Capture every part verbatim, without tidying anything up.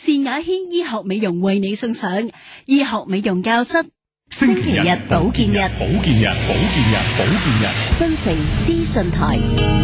善雅軒醫學美容為你送上醫學美容教室。星期日保健日， 保健日，保健日，保健日， 新城資訊台。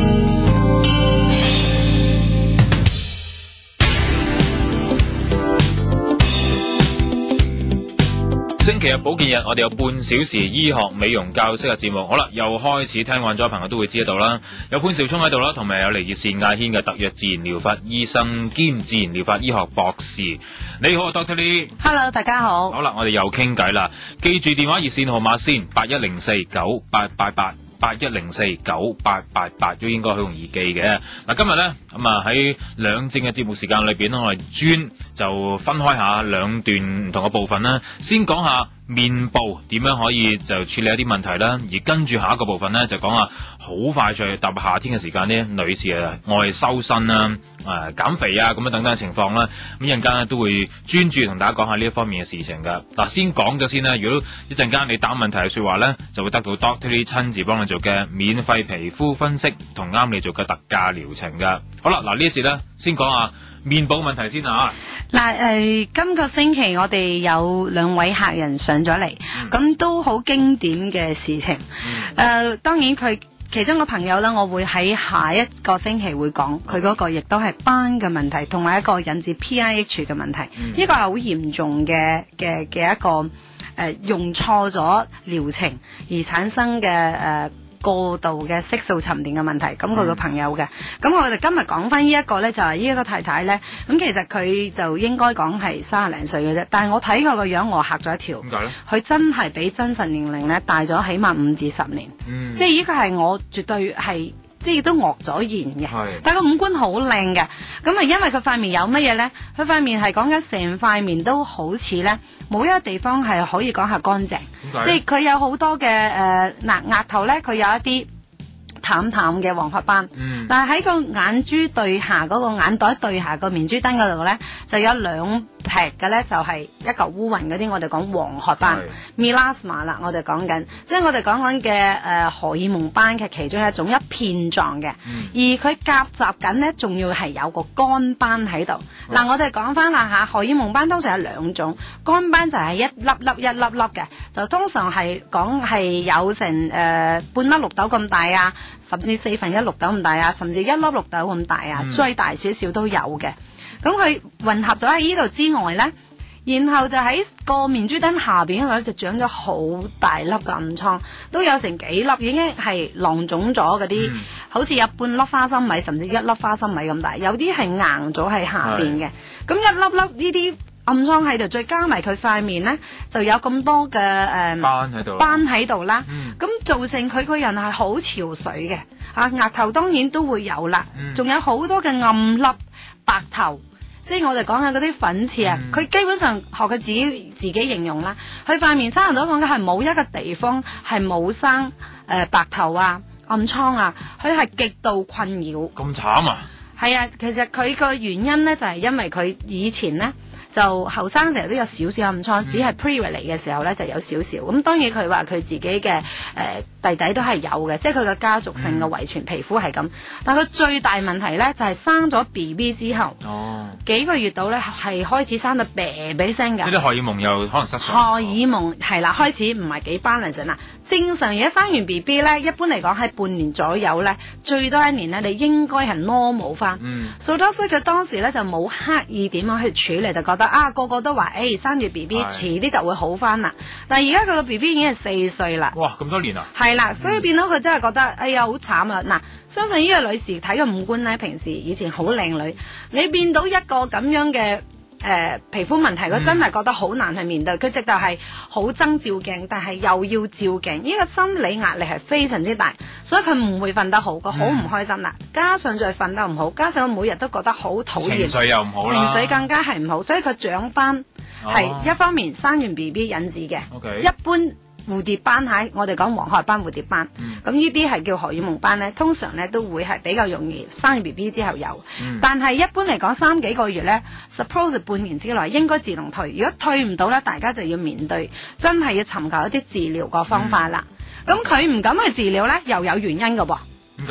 星期日保健日，我哋有半小時醫學美容教室嘅節目。好啦，又開始聽慣咗嘅朋友都會知道啦。有潘兆聰喺度啦，同埋有嚟自善雅軒嘅特約自然療法醫生兼自然療法醫學博士。你好 ，Doctor Lee。Hello， 大家好。 好啦，我哋又傾偈啦。記住電話熱線號碼先，八一零四九八八八。八一零四九八八八都應該好容易記嘅。嗱，今日咧咁啊喺兩節嘅節目時間裏邊咧，我哋專就分開下兩段唔同嘅部分啦。先講下面部點樣可以就處理一啲問題啦，而跟住下一個部分咧就講下好快脆踏入夏天嘅時間咧，女士啊愛修身啦、誒減肥啊咁樣等等嘅情況啦。咁一陣間咧都會專注同大家講下呢一方面嘅事情㗎。嗱，先講咗先啦。如果一陣間你答問題嘅説話咧，就會得到 Doctor Lee 親自幫你做嘅免費皮膚分析同啱你做嘅特價療程㗎。好啦，嗱呢一節咧先講下面部問題先啊。 嗱，誒，今個星期我哋有兩位客人上咗嚟，咁、嗯、都好經典嘅事情。誒、嗯呃，當然佢其中個朋友咧，我會喺下一個星期會講，佢嗰個亦都係斑嘅問題，同埋一個引致 P I H 嘅問題。呢、嗯、個係好嚴重嘅嘅嘅一個誒、呃、用錯咗療程而產生嘅誒。呃過度嘅色素沉澱嘅問題，咁佢個朋友嘅，咁、嗯、我哋今日講翻呢一個呢，就係呢一個太太呢。咁其實佢就應該講係三十零歲嘅啫，但係我睇佢個樣，我嚇咗一跳。點解呢？佢真係比真實年齡呢大咗起碼五至十年，嗯、即係呢個係我絕對係。即係都愕咗言嘅，但係個五官好靚嘅，咁啊因為佢塊面有乜嘢咧？佢塊面係講緊成塊面都好似咧，冇一個地方係可以講係乾淨，即係佢有好多嘅誒嗱額頭咧，佢有一啲淡淡嘅黃褐斑，嗯、但係喺個眼珠對下嗰、嗰個眼袋對下個面珠燈嗰度咧，就有兩劈嘅咧，就係一嚿烏雲嗰啲，我哋講黃褐斑 melasma 啦，我哋講緊，即係我哋講緊嘅誒荷爾蒙斑嘅其中一種一片狀嘅，嗯、而佢夾雜緊咧，仲要係有個乾斑喺度。嗱、嗯，我哋講翻啦嚇，荷爾蒙斑通常有兩種，乾斑就係一粒粒一粒粒嘅，就通常係講係有成誒、呃、半粒綠豆咁大啊，甚至四分一綠豆咁大啊，甚至一粒綠豆咁大啊，嗯、再大少少都有嘅。咁佢混合咗喺呢度之外咧，然後就喺個面珠燈下邊嗰度就長咗好大粒嘅暗瘡，都有成幾粒，已經係囊腫咗嗰啲，嗯、好似有半粒花生米，甚至一粒花生米咁大，有啲係硬咗喺下邊嘅。咁一粒粒呢啲暗瘡喺度，再加埋佢塊面咧，就有咁多嘅誒斑喺度，斑喺度啦。咁、嗯、造成佢個人係好憔悴嘅，啊額頭當然都會有啦，仲、嗯、有好多嘅暗粒白頭。即係我哋講嘅嗰啲粉刺啊，佢、嗯、基本上學佢自己自己形容啦，佢塊面差唔多講嘅係冇一個地方係冇生誒、呃、白頭啊、暗瘡啊，佢係極度困擾。咁慘啊！係啊，其實佢個原因咧就係、是、因為佢以前咧就後生成日都有少少暗瘡，嗯、只係 pre 嚟嘅時候咧就有少少。咁當然佢話佢自己嘅誒、呃、弟弟都係有嘅，即係佢嘅家族性嘅遺傳皮膚係咁。嗯、但係佢最大問題咧就係、是、生咗 B B 之後。哦。幾個月到咧，係開始生到啤啤聲㗎。呢啲荷爾蒙又可能失常。荷爾蒙係啦，開始唔係幾 balance 啦。正常而家生完 B B 咧，一般嚟講喺半年左右咧，最多一年咧，你應該係 normal 翻。嗯。所以佢當時咧就冇刻意點樣去處理，就覺得啊個個都話誒、欸、生住 B B 遲啲就會好翻啦。但係而家佢個 B B 已經係四歲啦。哇！咁多年啊。係啦，所以變到佢真係覺得哎呀好慘啊！嗱，相信呢個女士睇個五官咧，平時以前好靚女，你變到一個咁樣嘅誒、呃、皮膚問題，佢真係覺得好難去面對。佢直頭係好憎照鏡，但係又要照鏡，呢、這個心理壓力係非常之大，所以佢唔會瞓得好，佢好唔開心啦。嗯、加上再瞓得唔好，加上佢每日都覺得好討厭，情緒又唔好啦，情緒更加係唔好，所以佢長斑係一方面生完 B B 引致嘅。Okay. 一般蝴蝶斑喺我哋講黃褐斑蝴蝶斑，咁呢啲係叫荷爾蒙斑咧，通常咧都會係比較容易生完 B B 之後有，嗯、但係一般嚟講三幾個月咧 ，suppose 半年之內應該自動退。如果退唔到咧，大家就要面對，真係要尋求一啲治療個方法啦。咁佢唔敢去治療咧，又有原因㗎喎。點解咧？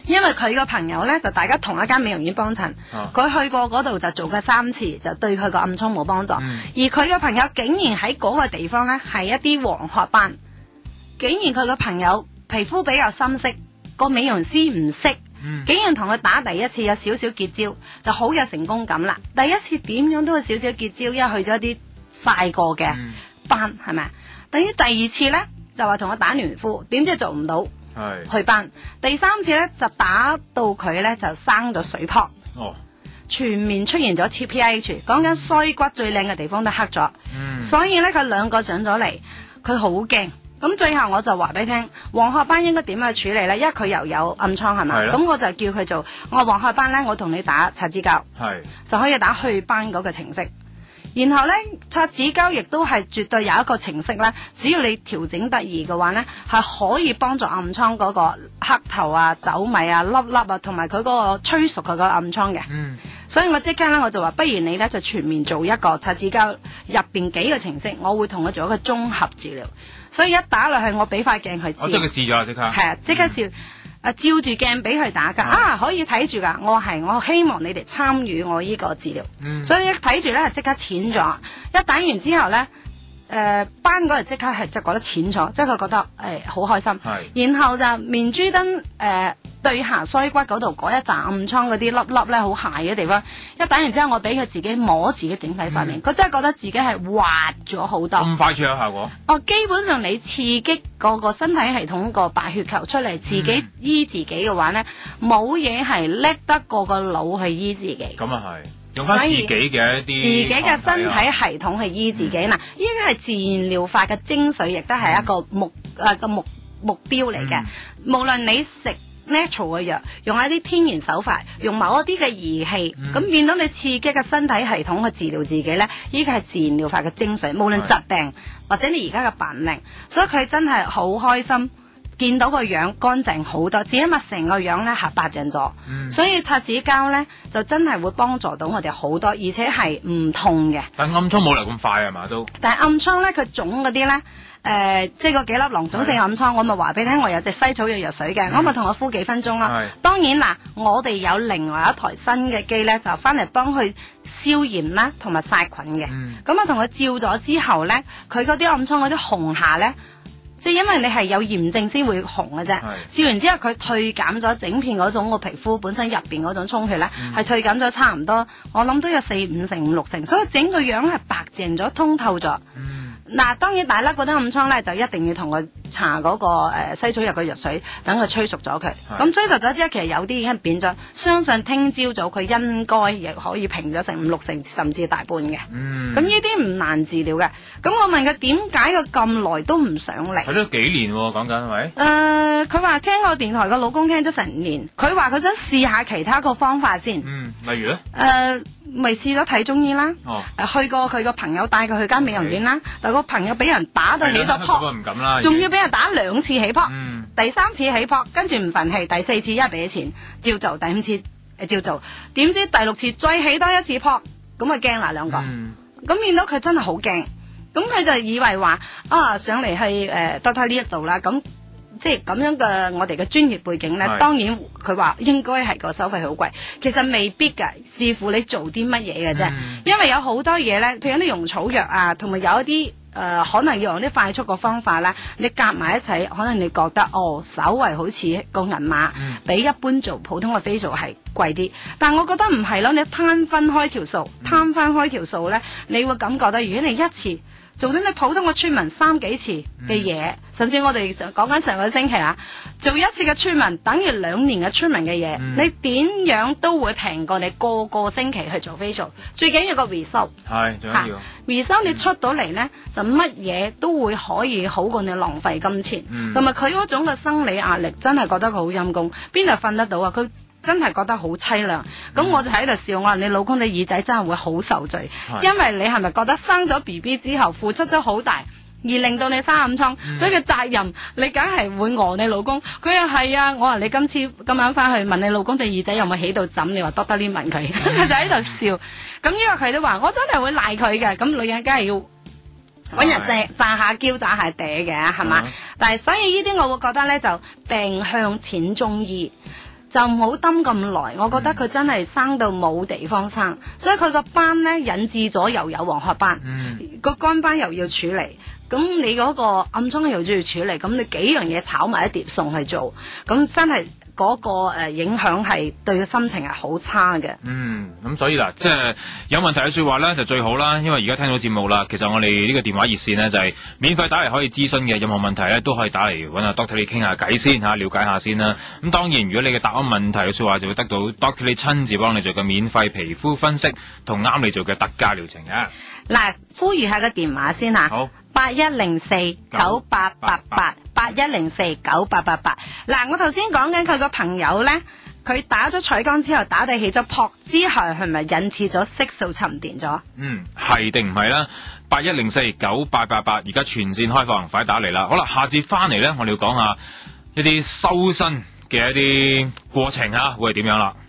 因為佢個朋友咧就大家同一間美容院幫襯，佢、 啊、 去過嗰度就做過三次，就對佢個暗瘡冇幫助。 嗯、 而佢個朋友竟然喺嗰個地方咧係一啲黃褐斑，竟然佢個朋友皮膚比較深色，個美容師唔識。 嗯、 竟然同佢打第一次有少少結焦，就好有成功感啦。第一次點樣都有少少結焦，因為去咗一啲曬過嘅斑，係咪、嗯？等於第二次呢，就話同佢打嫩膚，點知做唔到， 係去斑。第三次呢，就打到佢呢，就生咗水泡， 哦， 全面出現咗 T P H， 講緊腮骨最靚嘅地方都黑咗， 嗯、 所以呢，佢兩個上咗嚟，佢好驚。咁最後我就話俾你聽，黃褐斑應該點去處理呢？因為佢又有暗瘡係嘛，咁我就叫佢做我話黃褐斑呢，我同你打擦脂膠，就可以打祛斑嗰個程式。然後呢，擦脂膠亦都係絕對有一個程式呢，只要你調整得宜嘅話呢，係可以幫助暗瘡嗰個黑頭啊、走米啊、粒粒啊，同埋佢嗰個催熟佢個暗瘡嘅。嗯。所以我即刻呢，我就話，不如你呢，就全面做一個擦脂膠入邊幾個程式，我會同佢做一個綜合治療。所以一打落去，我俾塊鏡佢照。 我即係佢試咗啊！即刻。係啊， 即刻試。啊，照住鏡俾佢打㗎。嗯、啊，可以睇住㗎。我係我希望你哋參與我呢個治療。嗯。所以一睇住咧，即刻淺咗。一打完之後咧，誒、呃、斑嗰日即刻係就覺得淺咗，即係佢覺得誒好、欸、開心。係。然後就面珠燈誒。呃對下腮骨嗰度嗰一紮暗瘡嗰啲粒粒咧，好鞋嘅地方，一打完之後，我俾佢自己摸自己整體塊面，佢、嗯、真係覺得自己係滑咗好多。咁快速有效果？ 哦，基本上你刺激個個身體系統個白血球出嚟，自己醫自己嘅話咧，冇嘢係叻得過個腦去醫自己。咁啊係，用翻自己嘅一啲自己嘅身體系統去醫自己嗱，呢個係自然療法嘅精髓，亦都係一個目誒個、嗯、目目標嚟嘅。嗯、無論你食natural 嘅藥，用一啲天然手法，用某一啲嘅儀器，咁、嗯、變到你刺激嘅身體系統去治療自己咧，呢個係自然療法嘅精髓。無論疾病或者你而家嘅病齡，所以佢真係好開心，見到個樣乾淨好多，只因為成個樣咧係白淨咗，嗯、所以擦脂膠咧就真係會幫助到我哋好多，而且係唔痛嘅。 但暗瘡冇嚟咁快係嘛都？ 但係暗瘡咧，佢腫嗰啲咧。誒、呃，即係嗰幾粒囊腫性暗瘡，我咪話俾你聽，我有隻西草藥藥水嘅，嗯、我咪同佢敷幾分鐘啦。當然嗱，我哋有另外一台新嘅機咧，就翻嚟幫佢消炎啦，同埋殺菌嘅。咁我同佢照咗之後咧，佢嗰啲暗瘡嗰啲紅下咧，即係因為你係有炎症先會紅嘅啫。照完之後，佢退減咗整片嗰種個皮膚本身入邊嗰種充血咧，係、嗯、退減咗差唔多，我諗都有四五成、五六成，所以整個樣係白淨咗、通透咗。嗯嗱，當然大粒嗰啲暗瘡咧，就一定要同佢搽嗰個誒西草藥嘅藥水，等佢催熟咗佢。咁催熟咗之後，其實有啲已經變咗，相信聽朝早佢應該亦可以平咗成五六成，甚至大半嘅。嗯。咁呢啲唔難治療嘅。咁我問佢點解佢咁耐都唔上嚟？ 係咯，幾年喎？講緊係咪？ 誒，佢話聽我電台個老公聽咗成年，佢話佢想試下其他個方法先。 嗯，例如咧？ 誒，咪試咗睇中醫啦。哦。誒，去過佢個朋友帶佢去間美容院啦，但個朋友俾人打到起咗泡，仲要俾人打兩次起泡，嗯、第三次起泡，跟住唔忿氣，第四次一俾錢照做，第五次誒照做，點知第六次再起多一次泡，咁啊驚啦兩個，咁、嗯、見到佢真係好驚，咁佢就以為話啊上嚟係誒多睇呢一度啦，咁即係咁樣嘅我哋嘅專業背景咧，是當然佢話應該係個收費好貴，其實未必㗎，視乎你做啲乜嘢嘅啫，嗯、因為有好多嘢咧，譬如啲溶草藥啊，同埋有一啲。誒、呃、可能要用啲快速嘅方法啦，你夾埋一齊，可能你覺得哦，稍為好似個銀碼、嗯、比一般做普通嘅 facial 係貴啲，但我覺得唔係咯，你攤分開條數，攤翻開條數咧，你會感覺到如果你一次做咗你普通嘅村民三幾次嘅嘢，嗯、甚至我哋講緊上個星期啊，做一次嘅村民等於兩年嘅村民嘅嘢，嗯、你點樣都會平過你個個星期去做 facial， 最緊要個 result 係最緊要 result 你出到嚟咧，就乜嘢都會可以好過你浪費金錢，同埋佢嗰種嘅生理壓力真係覺得佢好陰功，邊度瞓得到啊？佢真係覺得好凄涼，咁、嗯、我就喺度笑，我話你老公你耳仔真係會好受罪，是因為你係咪覺得生咗 B B 之後付出咗好大，而令到你生暗瘡，嗯、所以嘅責任你梗係會餓你老公。佢又係啊，我話你今次今晚翻去問你老公隻耳仔有冇起到枕，你話多得呢問佢，佢、嗯、就喺度笑。咁呢個佢都話，我真係會賴佢嘅。咁女人梗係要揾人借詐下嬌詐下嗲嘅，係嘛？嗯、但係所以呢啲我會覺得咧，就病向淺中醫。 就唔好蹲咁耐。我覺得佢真係生到冇地方生，所以佢個斑咧引致咗又有黃褐斑， 嗯， 個肝斑又要處理。咁你嗰個暗瘡又要處理，咁你幾樣嘢炒埋一碟餸去做，咁真係嗰個誒影響係對個心情係好差嘅。 嗯，咁所以嗱，即係有問題嘅說話咧就最好啦，因為而家聽到節目啦，其實我哋呢個電話熱線咧就係免費打嚟可以諮詢嘅，任何問題咧都可以打嚟揾阿 Doctor 你傾下偈先嚇，了解下先啦。咁當然，如果你嘅答案問題嘅說話，就會得到 Doctor 你親自幫你做嘅免費皮膚分析同啱你做嘅特價療程嘅。 嗱，呼籲下個電話先嚇。 好。 八一零四九八八八，八一零四九八八八。嗱，我頭先講緊佢個朋友咧，佢打咗彩光之後打地起咗泡之後，係咪引致咗色素沉澱咗？ 嗯，係定唔係啦？八一零四九八八八，而家全線開放，快打嚟啦！好啦，下節翻嚟咧，我哋要講下一啲修身嘅一啲過程嚇，會係點樣啦？